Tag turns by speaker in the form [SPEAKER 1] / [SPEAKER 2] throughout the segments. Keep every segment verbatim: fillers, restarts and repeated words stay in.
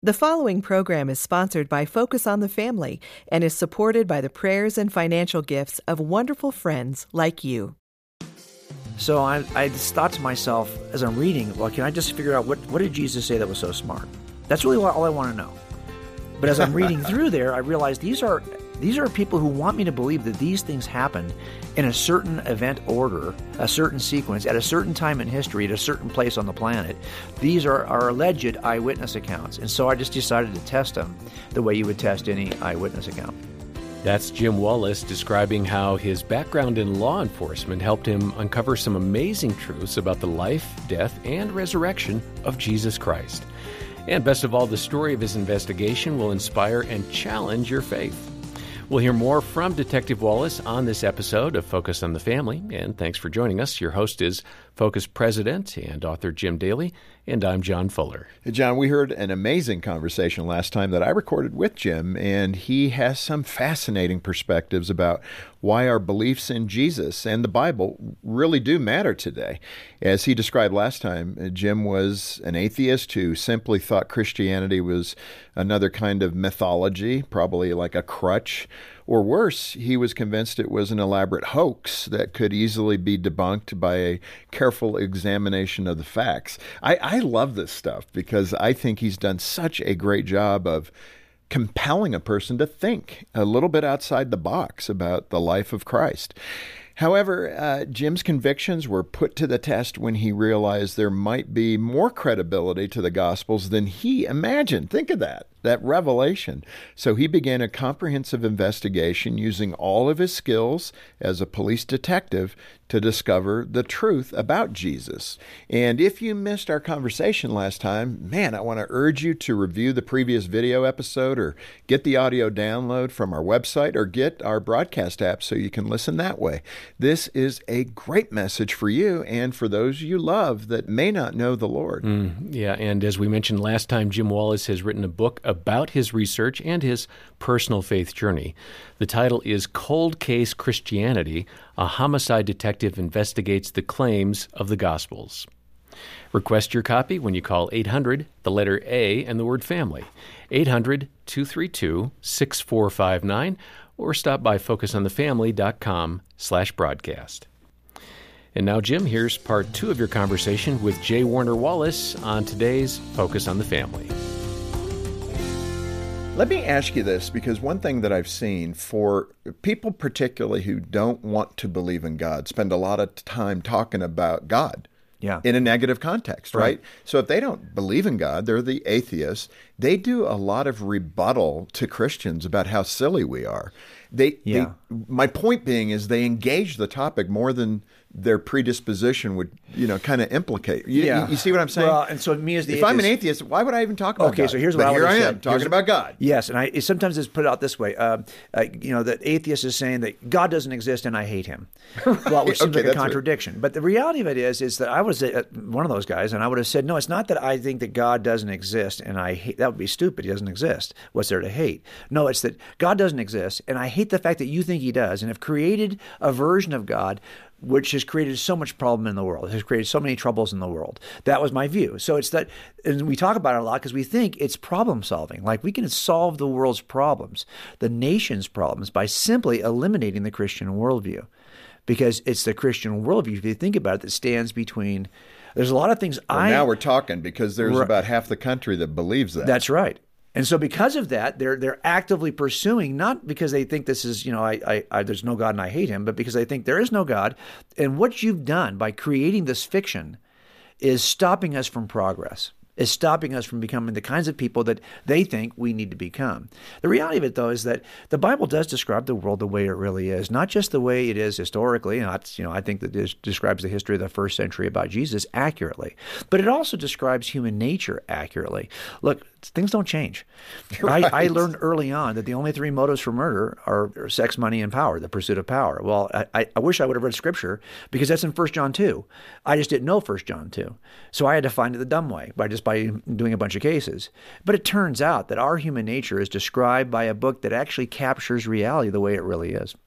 [SPEAKER 1] The following program is sponsored by Focus on the Family and is supported by the prayers and financial gifts of wonderful friends like you.
[SPEAKER 2] So I, I just thought to myself as I'm reading, well, can I just figure out what, what did Jesus say that was so smart? That's really all I want to know. But as I'm reading through there, I realized these are these are people who want me to believe that these things happened in a certain event order, a certain sequence, at a certain time in history, at a certain place on the planet. These are, are alleged eyewitness accounts. And so I just decided to test them the way you would test any eyewitness account.
[SPEAKER 3] That's Jim Wallis describing how his background in law enforcement helped him uncover some amazing truths about the life, death, and resurrection of Jesus Christ. And best of all, the story of his investigation will inspire and challenge your faith. We'll hear more from Detective Wallis on this episode of Focus on the Family, and thanks for joining us. Your host is Focus President and author Jim Daly, and I'm John Fuller.
[SPEAKER 4] Hey, John, we heard an amazing conversation last time that I recorded with Jim, and he has some fascinating perspectives about why our beliefs in Jesus and the Bible really do matter today. As he described last time, Jim was an atheist who simply thought Christianity was another kind of mythology, probably like a crutch. Or worse, he was convinced it was an elaborate hoax that could easily be debunked by a careful examination of the facts. I, I love this stuff because I think he's done such a great job of compelling a person to think a little bit outside the box about the life of Christ. However, uh, Jim's convictions were put to the test when he realized there might be more credibility to the Gospels than he imagined. Think of that, that revelation. So he began a comprehensive investigation using all of his skills as a police detective to discover the truth about Jesus. And if you missed our conversation last time, man, I want to urge you to review the previous video episode or get the audio download from our website or get our broadcast app so you can listen that way. This is a great message for you and for those you love that may not know the Lord.
[SPEAKER 3] Mm, yeah, and as we mentioned last time, Jim Wallis has written a book about his research and his personal faith journey. The title is Cold Case Christianity, A Homicide Detective Investigates the Claims of the Gospels. Request your copy when you call eight hundred, the letter A, and the word family, eight hundred, two three two, six four five nine, or stop by focusonthefamily.com slash broadcast. And now, Jim, here's part two of your conversation with J. Warner Wallace on today's Focus on the Family.
[SPEAKER 4] Let me ask you this, because one thing that I've seen for people particularly who don't want to believe in God spend a lot of time talking about God.
[SPEAKER 2] Yeah.
[SPEAKER 4] In a negative context, right? right? So if they don't believe in God, they're the atheists. They do a lot of rebuttal to Christians about how silly we are. They,
[SPEAKER 2] yeah.
[SPEAKER 4] they my point being is they engage the topic more than their predisposition would, you know, kind of implicate. You,
[SPEAKER 2] yeah.
[SPEAKER 4] you, you see what I'm saying?
[SPEAKER 2] Well, and so me as the
[SPEAKER 4] if
[SPEAKER 2] atheist,
[SPEAKER 4] I'm an atheist, why would I even talk about
[SPEAKER 2] okay,
[SPEAKER 4] God?
[SPEAKER 2] so here's
[SPEAKER 4] but
[SPEAKER 2] what I
[SPEAKER 4] here
[SPEAKER 2] would
[SPEAKER 4] I
[SPEAKER 2] have
[SPEAKER 4] am
[SPEAKER 2] said.
[SPEAKER 4] talking
[SPEAKER 2] Here's,
[SPEAKER 4] about God.
[SPEAKER 2] Yes, and I sometimes it's put out this way. Uh, uh, you know, that atheist is saying that God doesn't exist and I hate him. Right. Well, which seems
[SPEAKER 4] okay,
[SPEAKER 2] like a contradiction. Right. But the reality of it is, is that I was uh, one of those guys, and I would have said, no, it's not that I think that God doesn't exist and I hate. That would be stupid. He doesn't exist. What's there to hate? No, it's that God doesn't exist, and I hate the fact that you think he does, and have created a version of God which has created so much problem in the world, has created so many troubles in the world. That was my view. So it's that, and we talk about it a lot because we think it's problem solving. Like we can solve the world's problems, the nation's problems, by simply eliminating the Christian worldview. Because it's the Christian worldview, if you think about it, that stands between, there's a lot of things
[SPEAKER 4] well,
[SPEAKER 2] I...
[SPEAKER 4] now we're talking because there's
[SPEAKER 2] right,
[SPEAKER 4] about half the country that believes that.
[SPEAKER 2] That's right. And so because of that, they're they're actively pursuing, not because they think this is, you know, I, I, I there's no God and I hate him, but because they think there is no God. And what you've done by creating this fiction is stopping us from progress, is stopping us from becoming the kinds of people that they think we need to become. The reality of it, though, is that the Bible does describe the world the way it really is, not just the way it is historically. Not, you know, I think that it describes the history of the first century about Jesus accurately, but it also describes human nature accurately. Look, things don't change. Right. I, I learned early on that the only three motives for murder are sex, money, and power, the pursuit of power. Well, I, I wish I would have read Scripture because that's in First John two. I just didn't know First John two. So I had to find it the dumb way by just by doing a bunch of cases. But it turns out that our human nature is described by a book that actually captures reality the way it really is.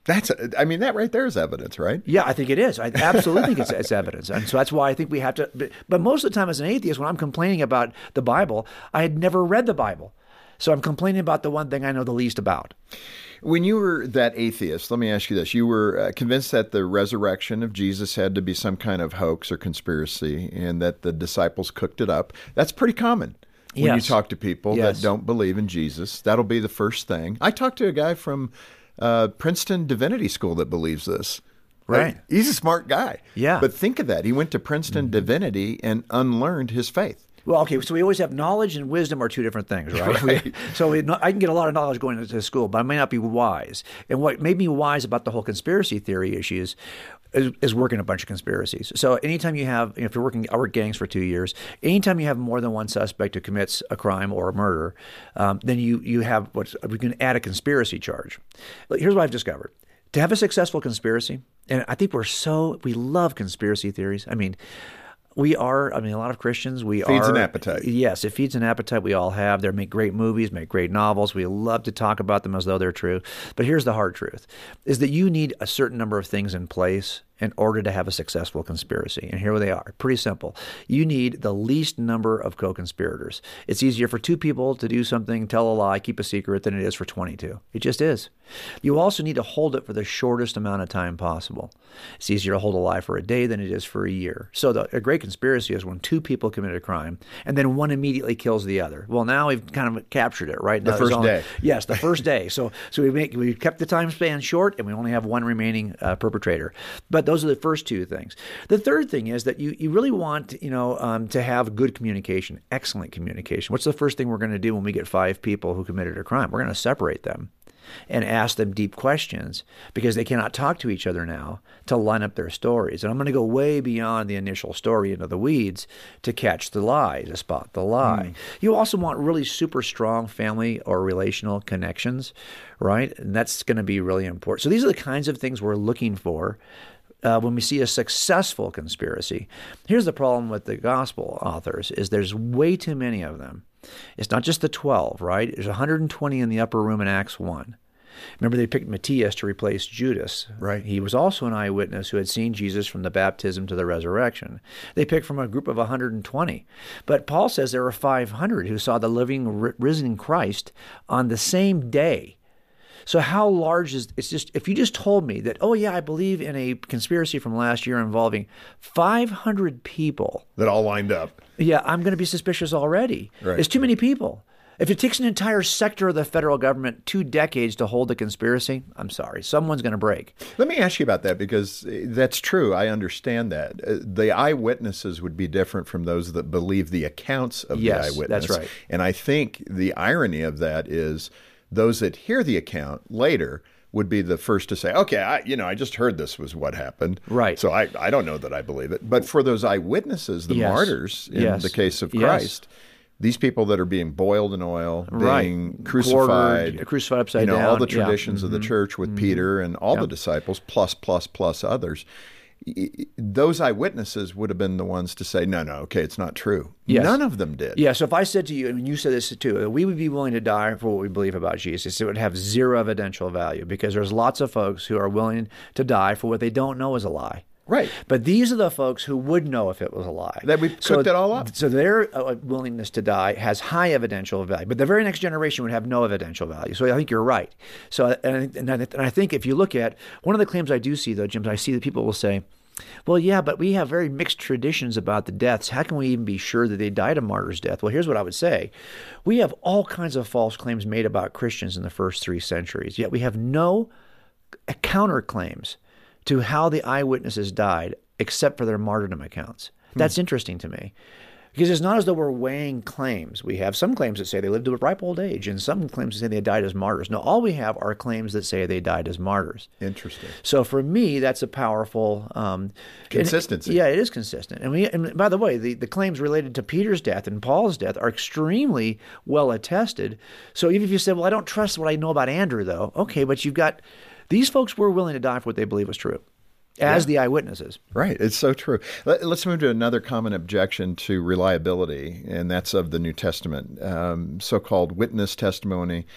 [SPEAKER 4] That's, I mean, that right there is evidence, right?
[SPEAKER 2] Yeah, I think it is. I absolutely think it's, it's evidence. And so that's why I think we have to, but, but most of the time as an atheist, when I'm complaining about the Bible, I had never read the Bible. So I'm complaining about the one thing I know the least about.
[SPEAKER 4] When you were that atheist, let me ask you this. You were uh, convinced that the resurrection of Jesus had to be some kind of hoax or conspiracy and that the disciples cooked it up. That's pretty common when
[SPEAKER 2] Yes.
[SPEAKER 4] you talk to people
[SPEAKER 2] Yes.
[SPEAKER 4] that don't believe in Jesus. That'll be the first thing. I talked to a guy from uh, Princeton Divinity School that believes this.
[SPEAKER 2] Right.
[SPEAKER 4] He's a smart guy.
[SPEAKER 2] Yeah.
[SPEAKER 4] But think of that. He went to Princeton Divinity and unlearned his faith.
[SPEAKER 2] Well, okay, so we always have knowledge and wisdom are two different things, right?
[SPEAKER 4] Right.
[SPEAKER 2] We, so we, I can get a lot of knowledge going into school, but I may not be wise. And what made me wise about the whole conspiracy theory issues is, is working a bunch of conspiracies. So anytime you have, if you're working, I worked gangs for two years, anytime you have more than one suspect who commits a crime or a murder, um, then you, you have what's, we can add a conspiracy charge. But here's what I've discovered. To have a successful conspiracy, and I think we're so, we love conspiracy theories. I mean, we are, I mean, a lot of Christians, we
[SPEAKER 4] Feeds
[SPEAKER 2] are. Feeds
[SPEAKER 4] an appetite.
[SPEAKER 2] Yes, it feeds an appetite we all have. They make great movies, make great novels. We love to talk about them as though they're true. But here's the hard truth, is that you need a certain number of things in place in order to have a successful conspiracy. And here they are. Pretty simple. You need the least number of co-conspirators. It's easier for two people to do something, tell a lie, keep a secret, than it is for twenty-two. It just is. You also need to hold it for the shortest amount of time possible. It's easier to hold a lie for a day than it is for a year. So the, a great conspiracy is when two people commit a crime and then one immediately kills the other. Well, now we've kind of captured it, right?
[SPEAKER 4] The
[SPEAKER 2] Now,
[SPEAKER 4] first
[SPEAKER 2] there's only-
[SPEAKER 4] day.
[SPEAKER 2] Yes, the first day. So so we make we kept the time span short, and we only have one remaining uh, perpetrator. But those are the first two things. The third thing is that you you really want you know um, to have good communication, excellent communication. What's the first thing we're going to do when we get five people who committed a crime? We're going to separate them and ask them deep questions because they cannot talk to each other now to line up their stories. And I'm going to go way beyond the initial story into the weeds to catch the lie, to spot the lie. Mm. You also want really super strong family or relational connections, right? And that's going to be really important. So these are the kinds of things we're looking for Uh, when we see a successful conspiracy. Here's the problem with the gospel authors is there's way too many of them. It's not just the twelve, right? There's one hundred twenty in the upper room in Acts one. Remember, they picked Matthias to replace Judas.
[SPEAKER 4] Right.
[SPEAKER 2] He was also an eyewitness who had seen Jesus from the baptism to the resurrection. They picked from a group of one hundred twenty. But Paul says there were five hundred who saw the living, risen Christ on the same day. So how large is it's just if you just told me that, oh yeah, I believe in a conspiracy from last year involving five hundred people
[SPEAKER 4] that all lined up.
[SPEAKER 2] Yeah, I'm going to be suspicious already.
[SPEAKER 4] Right.
[SPEAKER 2] There's too many people. If it takes an entire sector of the federal government two decades to hold a conspiracy, I'm sorry, someone's going to break.
[SPEAKER 4] Let me ask you about that because that's true. I understand that. The eyewitnesses would be different from those that believe the accounts of
[SPEAKER 2] Yes,
[SPEAKER 4] the eyewitness.
[SPEAKER 2] that's right.
[SPEAKER 4] And I think the irony of that is those that hear the account later would be the first to say, okay, I, you know, I just heard this was what happened.
[SPEAKER 2] Right.
[SPEAKER 4] So I, I don't know that I believe it. But for those eyewitnesses, the
[SPEAKER 2] Yes.
[SPEAKER 4] martyrs in
[SPEAKER 2] Yes.
[SPEAKER 4] the case of
[SPEAKER 2] Yes.
[SPEAKER 4] Christ, these people that are being boiled in oil,
[SPEAKER 2] Right.
[SPEAKER 4] being crucified,
[SPEAKER 2] Quartered, crucified upside
[SPEAKER 4] you know,
[SPEAKER 2] down.
[SPEAKER 4] all the
[SPEAKER 2] Yeah.
[SPEAKER 4] traditions of the church with Peter and all the disciples, plus, plus, plus others. Those eyewitnesses would have been the ones to say, no, no, okay, it's not true.
[SPEAKER 2] Yes.
[SPEAKER 4] None of them did.
[SPEAKER 2] Yeah, so if I said to you, and you said this too, we would be willing to die for what we believe about Jesus, it would have zero evidential value because there's lots of folks who are willing to die for what they don't know is a lie.
[SPEAKER 4] Right.
[SPEAKER 2] But these are the folks who would know if it was a lie.
[SPEAKER 4] That we
[SPEAKER 2] so,
[SPEAKER 4] cooked it all up.
[SPEAKER 2] So their uh, willingness to die has high evidential value. But the very next generation would have no evidential value. So I think you're right. So and, and, I, and I think if you look at, one of the claims I do see, though, Jim, I see that people will say, well, yeah, but we have very mixed traditions about the deaths. How can we even be sure that they died a martyr's death? Well, here's what I would say. We have all kinds of false claims made about Christians in the first three centuries, yet we have no counterclaims to how the eyewitnesses died except for their martyrdom accounts. That's hmm. interesting to me. Because it's not as though we're weighing claims. We have some claims that say they lived to a ripe old age, and some claims that say they died as martyrs. No, all we have are claims that say they died as martyrs.
[SPEAKER 4] Interesting.
[SPEAKER 2] So for me, that's a powerful um,
[SPEAKER 4] consistency.
[SPEAKER 2] And, yeah, it is consistent. And we, and by the way, the, the claims related to Peter's death and Paul's death are extremely well attested. So even if you said, "Well, I don't trust what I know about Andrew," though, okay, but you've got these folks were willing to die for what they believe was true. As yeah. the eyewitnesses.
[SPEAKER 4] Right. It's so true. Let, let's move to another common objection to reliability, and that's of the New Testament, um, so-called witness testimony.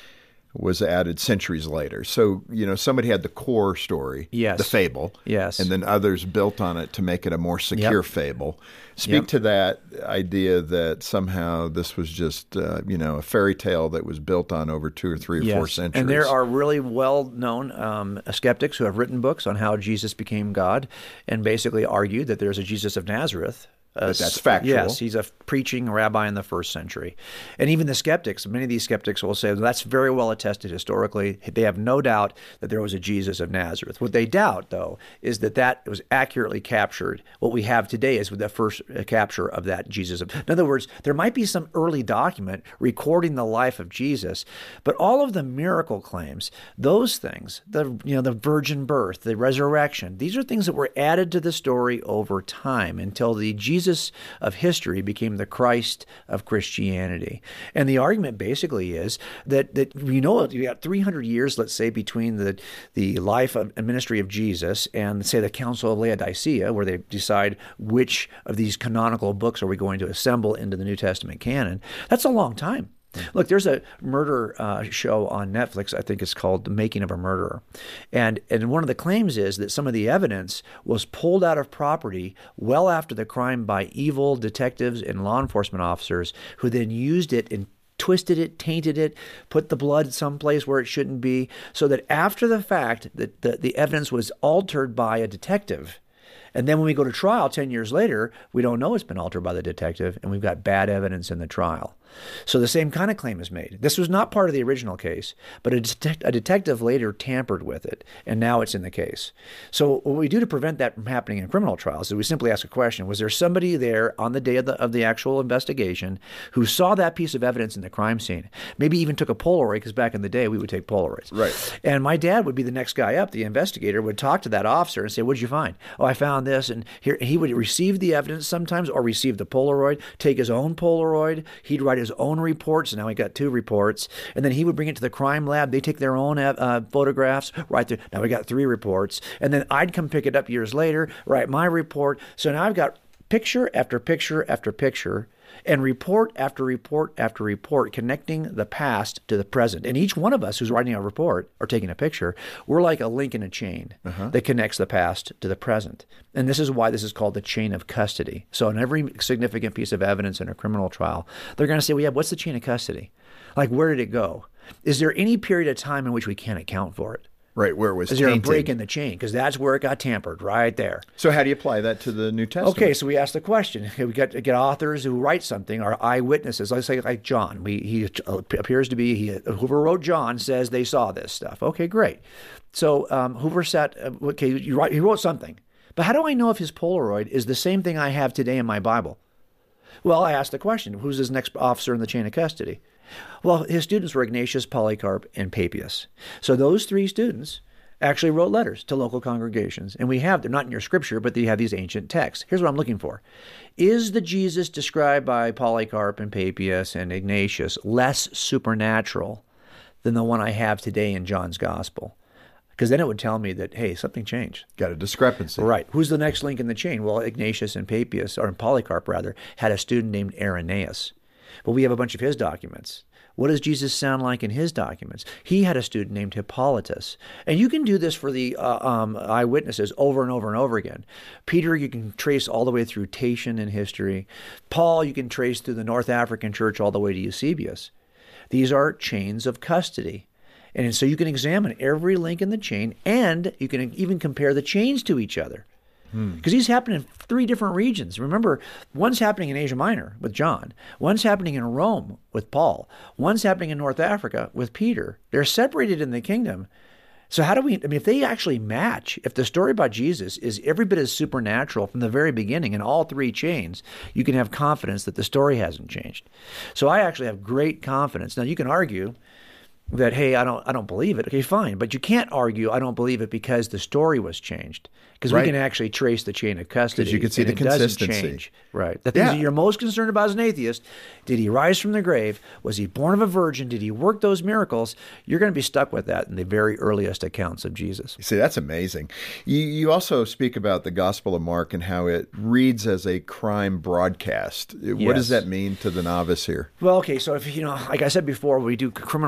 [SPEAKER 4] was added centuries later. So, you know, somebody had the core story,
[SPEAKER 2] yes.
[SPEAKER 4] the fable,
[SPEAKER 2] yes.
[SPEAKER 4] and then others built on it to make it a more secure
[SPEAKER 2] yep.
[SPEAKER 4] fable. Speak
[SPEAKER 2] yep.
[SPEAKER 4] to that idea that somehow this was just, uh, you know, a fairy tale that was built on over two or three or
[SPEAKER 2] yes.
[SPEAKER 4] four centuries.
[SPEAKER 2] And there are really well-known um, skeptics who have written books on how Jesus became God and basically argued that there's a Jesus of Nazareth. Uh,
[SPEAKER 4] But that's factual.
[SPEAKER 2] Yes, he's a preaching rabbi in the first century. And even the skeptics, many of these skeptics will say, well, that's very well attested historically. They have no doubt that there was a Jesus of Nazareth. What they doubt, though, is that that was accurately captured. What we have today is with the first capture of that Jesus. Of, in other words, there might be some early document recording the life of Jesus, but all of the miracle claims, those things, the you know the virgin birth, the resurrection, these are things that were added to the story over time until the Jesus Jesus of history became the Christ of Christianity. And the argument basically is that, that you know, you got three hundred years, let's say, between the, the life of, and ministry of Jesus and, say, the Council of Laodicea, where they decide which of these canonical books are we going to assemble into the New Testament canon. That's a long time. Look, there's a murder uh, show on Netflix, I think it's called The Making of a Murderer. And and one of the claims is that some of the evidence was pulled out of property well after the crime by evil detectives and law enforcement officers who then used it and twisted it, tainted it, put the blood someplace where it shouldn't be, so that after the fact that the, the evidence was altered by a detective. And then when we go to trial ten years later, we don't know it's been altered by the detective, and we've got bad evidence in the trial. So the same kind of claim is made. This was not part of the original case, but a, detect- a detective later tampered with it, and now it's in the case. So what we do to prevent that from happening in criminal trials is we simply ask a question: was there somebody there on the day of the, of the actual investigation who saw that piece of evidence in the crime scene? Maybe even took a Polaroid, because back in the day we would take Polaroids.
[SPEAKER 4] Right.
[SPEAKER 2] And my dad would be the next guy up. The investigator would talk to that officer and say, "What did you find?" "Oh, I found this." And here he would receive the evidence sometimes, or receive the Polaroid, take his own Polaroid. He'd write his own reports. Now he got two reports. And then he would bring it to the crime lab. They take their own uh, photographs, right there. Now we got three reports. And then I'd come pick it up years later, write my report. So now I've got picture after picture after picture, and report after report after report, connecting the past to the present. And each one of us who's writing a report or taking a picture, we're like a link in a chain uh-huh. that connects the past to the present. And this is why this is called the chain of custody. So in every significant piece of evidence in a criminal trial, they're going to say, well, yeah, what's the chain of custody? Like, where did it go? Is there any period of time in which we can't account for it?
[SPEAKER 4] Right, where it was
[SPEAKER 2] Is there
[SPEAKER 4] tainted.
[SPEAKER 2] a break in the chain? Because that's where it got tampered, right there.
[SPEAKER 4] So how do you apply that to the New Testament?
[SPEAKER 2] Okay, so we ask the question. Okay, we got to get authors who write something, or eyewitnesses. Let's say like John. We, he appears to be, he, whoever wrote John says they saw this stuff. Okay, great. So um, Hoover sat, okay, you write, he wrote something. But how do I know if his Polaroid is the same thing I have today in my Bible? Well, I asked the question, who's his next officer in the chain of custody? Well, his students were Ignatius, Polycarp, and Papias. So those three students actually wrote letters to local congregations. And we have, they're not in your scripture, but they have these ancient texts. Here's what I'm looking for. Is the Jesus described by Polycarp and Papias and Ignatius less supernatural than the one I have today in John's gospel? Because then it would tell me that, hey, something changed.
[SPEAKER 4] Got a discrepancy.
[SPEAKER 2] Right. Who's the next link in the chain? Well, Ignatius and Papias, or Polycarp rather, had a student named Irenaeus. But we have a bunch of his documents. What does Jesus sound like in his documents? He had a student named Hippolytus. And you can do this for the uh, um, eyewitnesses over and over and over again. Peter, you can trace all the way through Tatian in history. Paul, you can trace through the North African church all the way to Eusebius. These are chains of custody. And so you can examine every link in the chain, and you can even compare the chains to each other. Because these happen in three different regions. Remember, one's happening in Asia Minor with John. One's happening in Rome with Paul. One's happening in North Africa with Peter. They're separated in the kingdom. So how do we, I mean, if they actually match, if the story about Jesus is every bit as supernatural from the very beginning in all three chains, you can have confidence that the story hasn't changed. So I actually have great confidence. Now, you can argue that, hey, I don't I don't believe it. Okay, fine. But you can't argue I don't believe it because the story was changed. Because
[SPEAKER 4] right.
[SPEAKER 2] we can actually trace the chain of custody.
[SPEAKER 4] Because you can see the
[SPEAKER 2] it
[SPEAKER 4] consistency.
[SPEAKER 2] Doesn't change. Right. The things
[SPEAKER 4] Yeah.
[SPEAKER 2] that you're most concerned about as an atheist, did he rise from the grave? Was he born of a virgin? Did he work those miracles? You're going to be stuck with that in the very earliest accounts of Jesus.
[SPEAKER 4] You see, that's amazing. You, you also speak about the Gospel of Mark and how it reads as a crime broadcast. What
[SPEAKER 2] Yes.
[SPEAKER 4] does that mean to the novice here?
[SPEAKER 2] Well, okay, so if, you know, like I said before, we do criminal trials.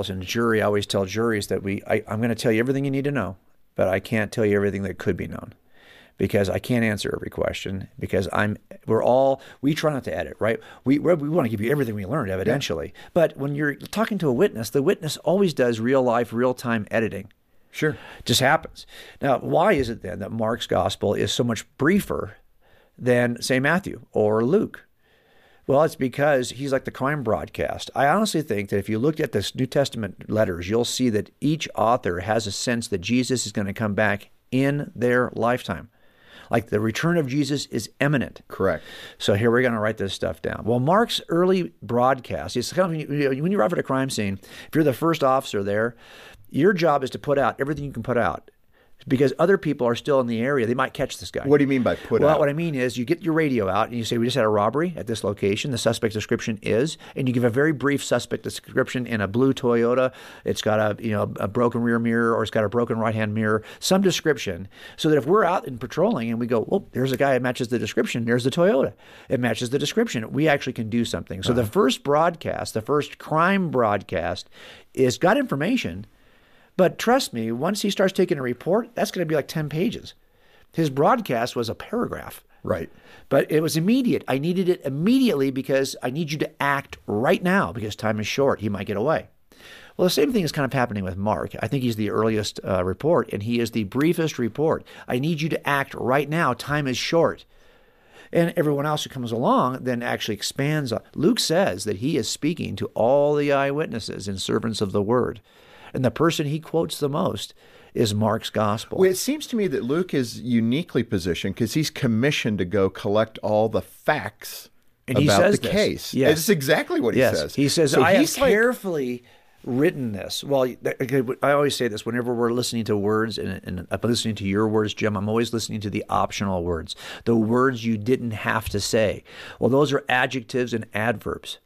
[SPEAKER 2] trials and jury, I always tell juries that we, I, I'm going to tell you everything you need to know, but I can't tell you everything that could be known, because I can't answer every question, because I'm, we're all, we try not to edit, right? We we're, we want to give you everything we learned, evidentially. Yeah. But when you're talking to a witness, the witness always does real life, real time editing.
[SPEAKER 4] Sure.
[SPEAKER 2] Just happens. Now, why is it then that Mark's gospel is so much briefer than, say, Matthew or Luke? Well, it's because he's like the crime broadcast. I honestly think that if you looked at the New Testament letters, you'll see that each author has a sense that Jesus is going to come back in their lifetime. Like the return of Jesus is imminent.
[SPEAKER 4] Correct.
[SPEAKER 2] So here we're going to write this stuff down. Well, Mark's early broadcast, it's kind of, when you arrive at a crime scene, if you're the first officer there, your job is to put out everything you can put out, because other people are still in the area. They might catch this guy.
[SPEAKER 4] What do you mean by put
[SPEAKER 2] well,
[SPEAKER 4] out?
[SPEAKER 2] Well, what I mean is you get your radio out and you say, we just had a robbery at this location. The suspect description is, and you give a very brief suspect description in a blue Toyota. It's got a, you know, a broken rear mirror, or it's got a broken right-hand mirror, some description, so that if we're out and patrolling and we go, well, there's a guy that matches the description. There's the Toyota. It matches the description. We actually can do something. So uh-huh. the first broadcast, the first crime broadcast is got information. But trust me, once he starts taking a report, that's going to be like ten pages. His broadcast was a paragraph.
[SPEAKER 4] Right.
[SPEAKER 2] But it was immediate. I needed it immediately because I need you to act right now because time is short. He might get away. Well, the same thing is kind of happening with Mark. I think he's the earliest uh, report, and he is the briefest report. I need you to act right now. Time is short. And everyone else who comes along then actually expands on. Luke says that he is speaking to all the eyewitnesses and servants of the word. And the person he quotes the most is Mark's gospel.
[SPEAKER 4] Well, it seems to me that Luke is uniquely positioned because he's commissioned to go collect all the facts
[SPEAKER 2] and
[SPEAKER 4] about
[SPEAKER 2] he says
[SPEAKER 4] the
[SPEAKER 2] this.
[SPEAKER 4] Yes.
[SPEAKER 2] Yes.
[SPEAKER 4] That's exactly what he
[SPEAKER 2] yes.
[SPEAKER 4] says.
[SPEAKER 2] He says,
[SPEAKER 4] so
[SPEAKER 2] I
[SPEAKER 4] he's
[SPEAKER 2] have
[SPEAKER 4] like,
[SPEAKER 2] carefully written this. Well, I always say this whenever we're listening to words, and, and I'm listening to your words, Jim, I'm always listening to the optional words, the words you didn't have to say. Well, those are adjectives and adverbs.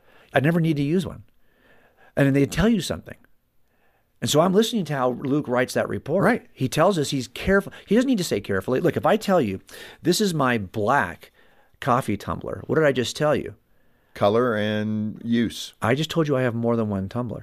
[SPEAKER 2] I never need to use one. And they tell you something. And so I'm listening to how Luke writes that report.
[SPEAKER 4] Right.
[SPEAKER 2] He tells us he's careful. He doesn't need to say carefully. Look, if I tell you, this is my black coffee tumbler, what did I just tell you?
[SPEAKER 4] Color and use.
[SPEAKER 2] I just told you I have more than one tumbler.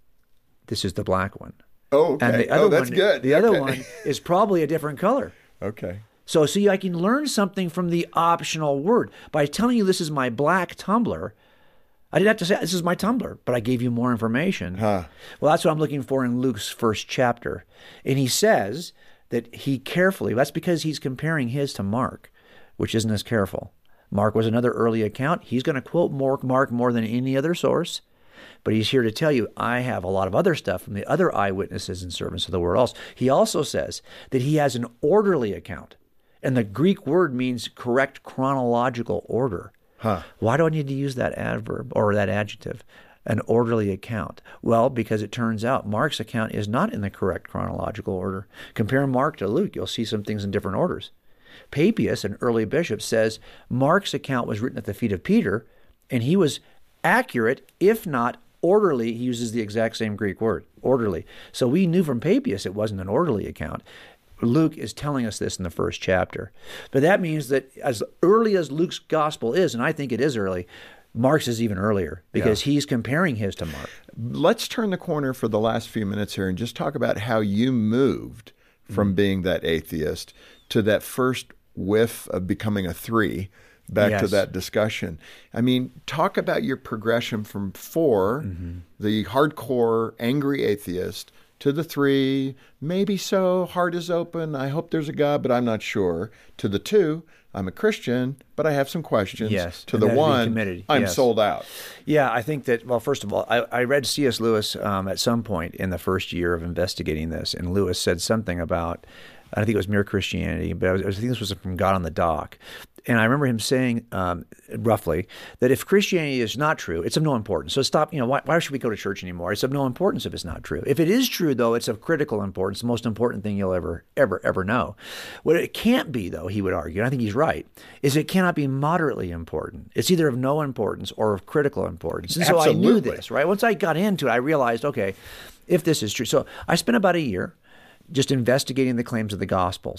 [SPEAKER 2] This is the black one.
[SPEAKER 4] Oh, okay.
[SPEAKER 2] And the other
[SPEAKER 4] oh, that's
[SPEAKER 2] one,
[SPEAKER 4] good.
[SPEAKER 2] The other
[SPEAKER 4] okay.
[SPEAKER 2] one is probably a different color.
[SPEAKER 4] Okay.
[SPEAKER 2] So see, I can learn something from the optional word. By telling you this is my black tumbler, I didn't have to say, this is my tumbler, but I gave you more information.
[SPEAKER 4] Huh.
[SPEAKER 2] Well, that's what I'm looking for in Luke's first chapter. And he says that he carefully, that's because he's comparing his to Mark, which isn't as careful. Mark was another early account. He's going to quote Mark more than any other source. But he's here to tell you, I have a lot of other stuff from the other eyewitnesses and servants of the word also. He also says that he has an orderly account. And the Greek word means correct chronological order.
[SPEAKER 4] Huh.
[SPEAKER 2] Why do I need to use that adverb or that adjective? An orderly account. Well, because it turns out Mark's account is not in the correct chronological order. Compare Mark to Luke, you'll see some things in different orders. Papias, an early bishop, says Mark's account was written at the feet of Peter, and he was accurate, if not orderly. He uses the exact same Greek word, orderly. So we knew from Papias it wasn't an orderly account. Luke is telling us this in the first chapter. But that means that as early as Luke's gospel is, and I think it is early, Mark's is even earlier because yeah. he's comparing his to Mark.
[SPEAKER 4] Let's turn the corner for the last few minutes here and just talk about how you moved from mm-hmm. being that atheist to that first whiff of becoming a three, back yes. to that discussion. I mean, talk about your progression from four, mm-hmm. the hardcore, angry atheist, to the three, maybe so, heart is open, I hope there's a God, but I'm not sure. To the two, I'm a Christian, but I have some questions.
[SPEAKER 2] Yes.
[SPEAKER 4] To the one, I'm
[SPEAKER 2] yes.
[SPEAKER 4] sold out.
[SPEAKER 2] Yeah, I think that, well, first of all, I, I read C S. Lewis um, at some point in the first year of investigating this, and Lewis said something about, I think it was Mere Christianity, but I, was, I think this was from God on the Dock. And I remember him saying, um, roughly, that if Christianity is not true, it's of no importance. So stop, you know, why, why should we go to church anymore? It's of no importance if it's not true. If it is true, though, it's of critical importance, the most important thing you'll ever, ever, ever know. What it can't be, though, he would argue, and I think he's right, is it cannot be moderately important. It's either of no importance or of critical importance. And so
[SPEAKER 4] Absolutely.
[SPEAKER 2] I knew this, right? Once I got into it, I realized, okay, if this is true. So I spent about a year just investigating the claims of the Gospels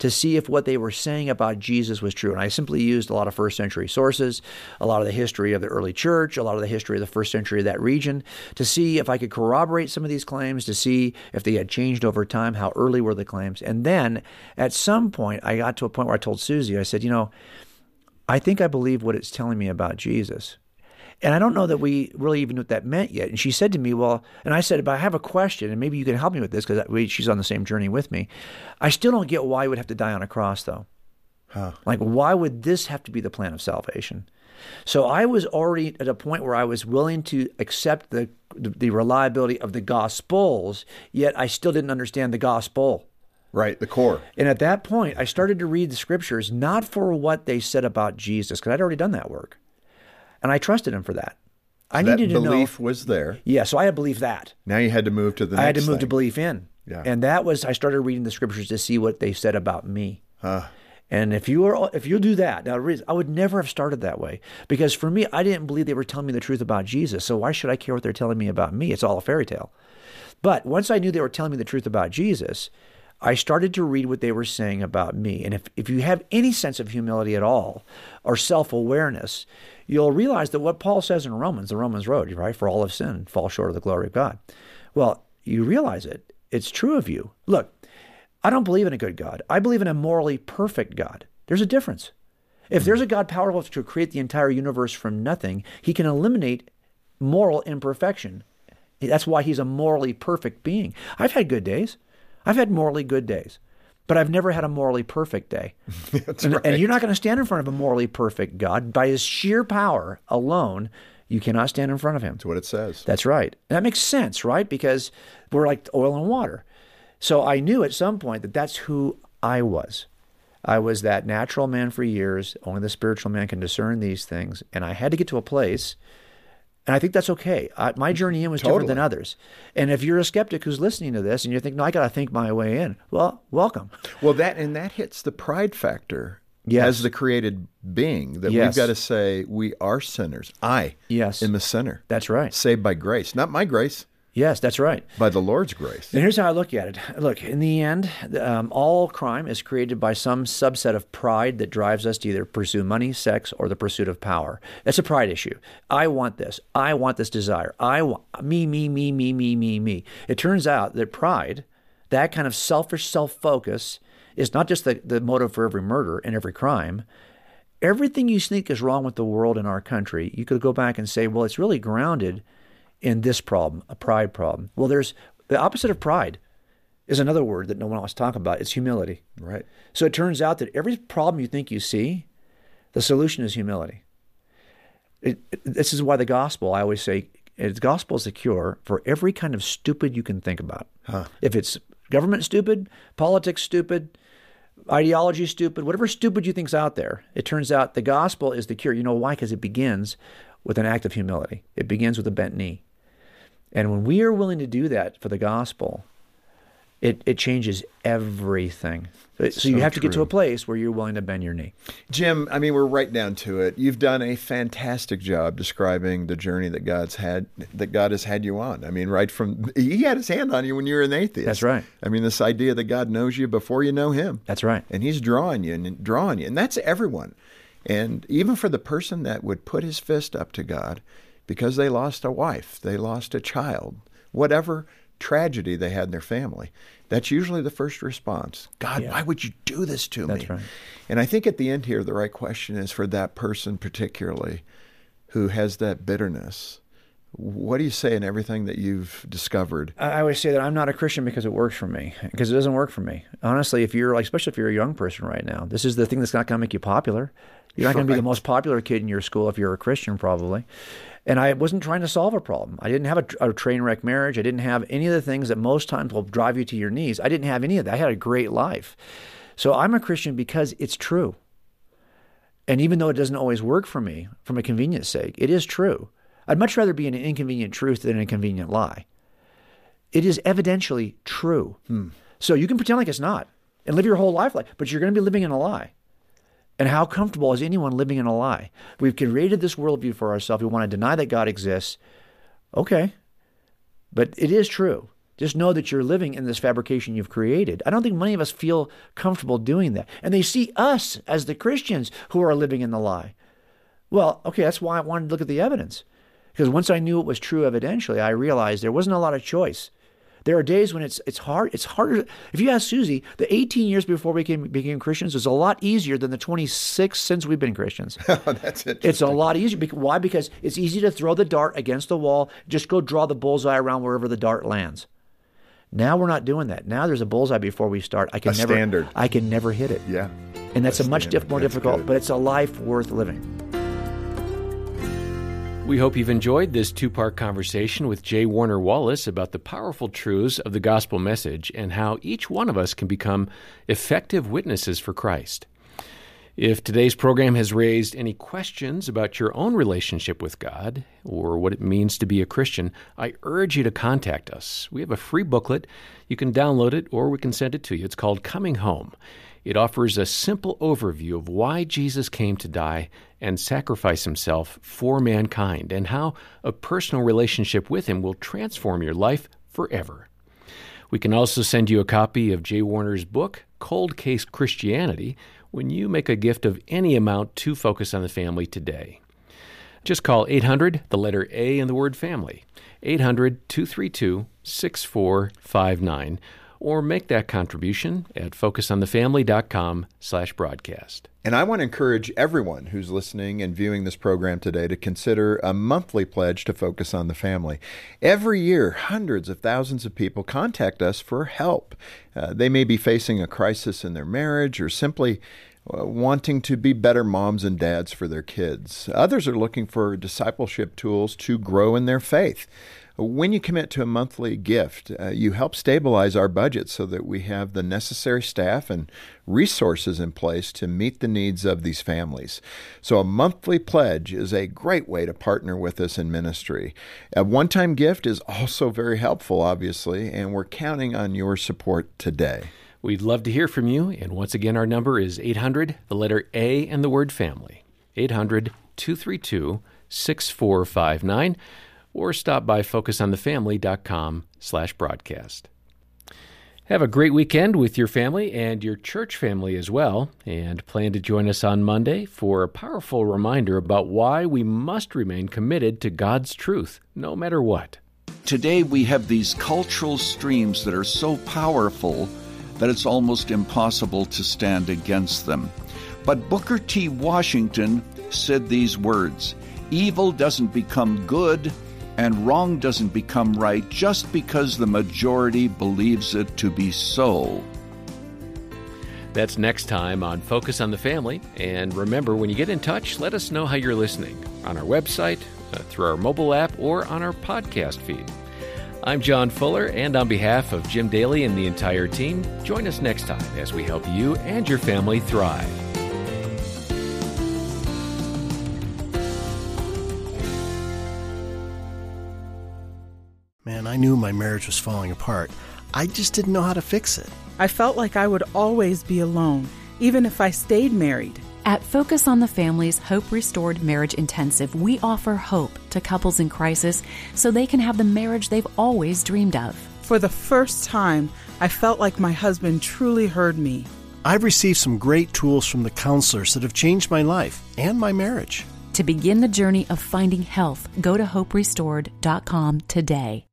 [SPEAKER 2] to see if what they were saying about Jesus was true. And I simply used a lot of first century sources, a lot of the history of the early church, a lot of the history of the first century of that region, to see if I could corroborate some of these claims, to see if they had changed over time, how early were the claims. And then at some point, I got to a point where I told Susie, I said, you know, I think I believe what it's telling me about Jesus. And I don't know that we really even knew what that meant yet. And she said to me, well, and I said, but I have a question, and maybe you can help me with this because she's on the same journey with me. I still don't get why he would have to die on a cross, though. Huh. Like, why would this have to be the plan of salvation? So I was already at a point where I was willing to accept the, the, the reliability of the Gospels, yet I still didn't understand the gospel.
[SPEAKER 4] Right, the core.
[SPEAKER 2] And at that point, I started to read the scriptures, not for what they said about Jesus, because I'd already done that work. And I trusted him for that.
[SPEAKER 4] So
[SPEAKER 2] I
[SPEAKER 4] that
[SPEAKER 2] needed to know.
[SPEAKER 4] belief was there.
[SPEAKER 2] Yeah, so I had belief that.
[SPEAKER 4] Now you had to move to the next
[SPEAKER 2] I had to move
[SPEAKER 4] thing.
[SPEAKER 2] to belief in.
[SPEAKER 4] Yeah.
[SPEAKER 2] And that was, I started reading the scriptures to see what they said about me.
[SPEAKER 4] Huh.
[SPEAKER 2] And if you are, if you'll do that, now I would never have started that way, because for me, I didn't believe they were telling me the truth about Jesus. So why should I care what they're telling me about me? It's all a fairy tale. But once I knew they were telling me the truth about Jesus, I started to read what they were saying about me. And if, if you have any sense of humility at all or self-awareness, you'll realize that what Paul says in Romans, the Romans road, right? For all have sinned and fall short of the glory of God. Well, you realize it. It's true of you. Look, I don't believe in a good God. I believe in a morally perfect God. There's a difference. If there's a God powerful to create the entire universe from nothing, he can eliminate moral imperfection. That's why he's a morally perfect being. I've had good days. I've had morally good days, but I've never had a morally perfect day.
[SPEAKER 4] That's
[SPEAKER 2] and,
[SPEAKER 4] right.
[SPEAKER 2] and you're not going to stand in front of a morally perfect God. By his sheer power alone, you cannot stand in front of him.
[SPEAKER 4] That's what it says.
[SPEAKER 2] That's right. And that makes sense, right? Because we're like oil and water. So I knew at some point that that's who I was. I was that natural man for years. Only the spiritual man can discern these things. And I had to get to a place, and I think that's okay. I, my journey in was
[SPEAKER 4] Totally.
[SPEAKER 2] different than others. And if you're a skeptic who's listening to this and you're thinking, no, I got to think my way in, well, welcome.
[SPEAKER 4] Well, that and that hits the pride factor
[SPEAKER 2] Yes.
[SPEAKER 4] as the created being, that
[SPEAKER 2] Yes.
[SPEAKER 4] we've got to say we are sinners. I
[SPEAKER 2] Yes.
[SPEAKER 4] am a sinner.
[SPEAKER 2] That's right.
[SPEAKER 4] Saved by grace. Not my grace,
[SPEAKER 2] Yes, that's right.
[SPEAKER 4] by the Lord's grace.
[SPEAKER 2] And here's how I look at it. Look, in the end, um, all crime is created by some subset of pride that drives us to either pursue money, sex, or the pursuit of power. That's a pride issue. I want this. I want this desire. I want me, me, me, me, me, me, me. It turns out that pride, that kind of selfish self-focus, is not just the, the motive for every murder and every crime. Everything you think is wrong with the world and our country, you could go back and say, well, it's really grounded in this problem, a pride problem. Well, there's the opposite of pride is another word that no one wants to talk about. It's humility.
[SPEAKER 4] Right.
[SPEAKER 2] So it turns out that every problem you think you see, the solution is humility. It, it, this is why the gospel, I always say, the gospel is the cure for every kind of stupid you can think about.
[SPEAKER 4] Huh.
[SPEAKER 2] If it's government stupid, politics stupid, ideology stupid, whatever stupid you think's out there, it turns out the gospel is the cure. You know why? Because it begins with an act of humility. It begins with a bent knee. And when we are willing to do that for the gospel, it, it changes everything. So,
[SPEAKER 4] So
[SPEAKER 2] you have to get to
[SPEAKER 4] true.
[SPEAKER 2] a place where you're willing to bend your knee.
[SPEAKER 4] Jim, I mean, we're right down to it. You've done a fantastic job describing the journey that God's had, that God has had you on. I mean, right from, he had his hand on you when you were an atheist.
[SPEAKER 2] That's right.
[SPEAKER 4] I mean, this idea that God knows you before you know him.
[SPEAKER 2] That's right.
[SPEAKER 4] And he's drawing you and drawing you. And that's everyone. And even for the person that would put his fist up to God because they lost a wife, they lost a child, whatever tragedy they had in their family, that's usually the first response. God,
[SPEAKER 2] Yeah.
[SPEAKER 4] why would you do this to
[SPEAKER 2] That's
[SPEAKER 4] me?
[SPEAKER 2] right.
[SPEAKER 4] And I think at the end here, the right question is for that person particularly who has that bitterness. What do you say in everything that you've discovered?
[SPEAKER 2] I I always say that I'm not a Christian because it works for me, because it doesn't work for me. Honestly, if you're like, especially if you're a young person right now, this is the thing that's not going to make you popular. You're not going to be the
[SPEAKER 4] Right.
[SPEAKER 2] most popular kid in your school if you're a Christian, probably. And I wasn't trying to solve a problem. I didn't have a, a train wreck marriage. I didn't have any of the things that most times will drive you to your knees. I didn't have any of that. I had a great life. So I'm a Christian because it's true. And even though it doesn't always work for me, from a convenience sake, it is true. I'd much rather be in an inconvenient truth than a convenient lie. It is evidentially true.
[SPEAKER 4] Hmm.
[SPEAKER 2] So you can pretend like it's not and live your whole life like, but you're going to be living in a lie. And how comfortable is anyone living in a lie? We've created this worldview for ourselves. We want to deny that God exists. Okay. But it is true. Just know that you're living in this fabrication you've created. I don't think many of us feel comfortable doing that. And they see us as the Christians who are living in the lie. Well, okay, that's why I wanted to look at the evidence. Because once I knew it was true evidentially, I realized there wasn't a lot of choice. There are days when it's it's hard. It's harder. If you ask Susie, the eighteen years before we became, became Christians was a lot easier than the twenty-six since we've been Christians.
[SPEAKER 4] That's interesting.
[SPEAKER 2] It's a lot easier. Why? Because it's easy to throw the dart against the wall. Just go draw the bullseye around wherever the dart lands. Now we're not doing that. Now there's a bullseye before we start. I can
[SPEAKER 4] a
[SPEAKER 2] never.
[SPEAKER 4] Standard.
[SPEAKER 2] I can never hit it.
[SPEAKER 4] Yeah.
[SPEAKER 2] And that's
[SPEAKER 4] a
[SPEAKER 2] a much diff- more
[SPEAKER 4] That's
[SPEAKER 2] difficult,
[SPEAKER 4] good.
[SPEAKER 2] but it's a life worth living.
[SPEAKER 3] We hope you've enjoyed this two-part conversation with J. Warner Wallace about the powerful truths of the gospel message and how each one of us can become effective witnesses for Christ. If today's program has raised any questions about your own relationship with God or what it means to be a Christian, I urge you to contact us. We have a free booklet. You can download it or we can send it to you. It's called Coming Home. It offers a simple overview of why Jesus came to die and sacrifice himself for mankind and how a personal relationship with him will transform your life forever. We can also send you a copy of J. Warner's book, Cold Case Christianity, when you make a gift of any amount to Focus on the Family today. Just call eight hundred, the letter A in the word family, eight hundred, two three two, six four five nine, or make that contribution at focusonthefamily.com slash broadcast.
[SPEAKER 4] And I want to encourage everyone who's listening and viewing this program today to consider a monthly pledge to Focus on the Family. Every year, hundreds of thousands of people contact us for help. Uh, they may be facing a crisis in their marriage or simply uh, wanting to be better moms and dads for their kids. Others are looking for discipleship tools to grow in their faith. When you commit to a monthly gift, uh, you help stabilize our budget so that we have the necessary staff and resources in place to meet the needs of these families. So a monthly pledge is a great way to partner with us in ministry. A one-time gift is also very helpful, obviously, and we're counting on your support today.
[SPEAKER 3] We'd love to hear from you, and once again, our number is eight hundred, the letter A and the word family, eight hundred, two three two, six four five nine, or stop by focusonthefamily.com slash broadcast. Have a great weekend with your family and your church family as well, and plan to join us on Monday for a powerful reminder about why we must remain committed to God's truth, no matter what.
[SPEAKER 5] Today we have these cultural streams that are so powerful that it's almost impossible to stand against them. But Booker T. Washington said these words, "Evil doesn't become good, and wrong doesn't become right just because the majority believes it to be so."
[SPEAKER 3] That's next time on Focus on the Family. And remember, when you get in touch, let us know how you're listening on our website, uh, through our mobile app, or on our podcast feed. I'm John Fuller, and on behalf of Jim Daly and the entire team, join us next time as we help you and your family thrive.
[SPEAKER 6] Man, I knew my marriage was falling apart. I just didn't know how to fix it.
[SPEAKER 7] I felt like I would always be alone, even if I stayed married.
[SPEAKER 8] At Focus on the Family's Hope Restored Marriage Intensive, we offer hope to couples in crisis so they can have the marriage they've always dreamed of.
[SPEAKER 7] For the first time, I felt like my husband truly heard me.
[SPEAKER 6] I've received some great tools from the counselors that have changed my life and my marriage.
[SPEAKER 8] To begin the journey of finding health, go to hope restored dot com today.